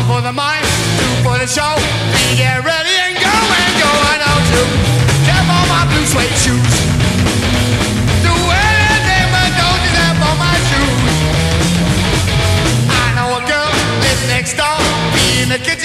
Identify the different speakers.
Speaker 1: One for the money, two for the show. Three, get ready and go and go. I know two. Step on my blue suede shoes. Do anything but don't you step on my shoes. I know a girl lives next door. Be in the kitchen.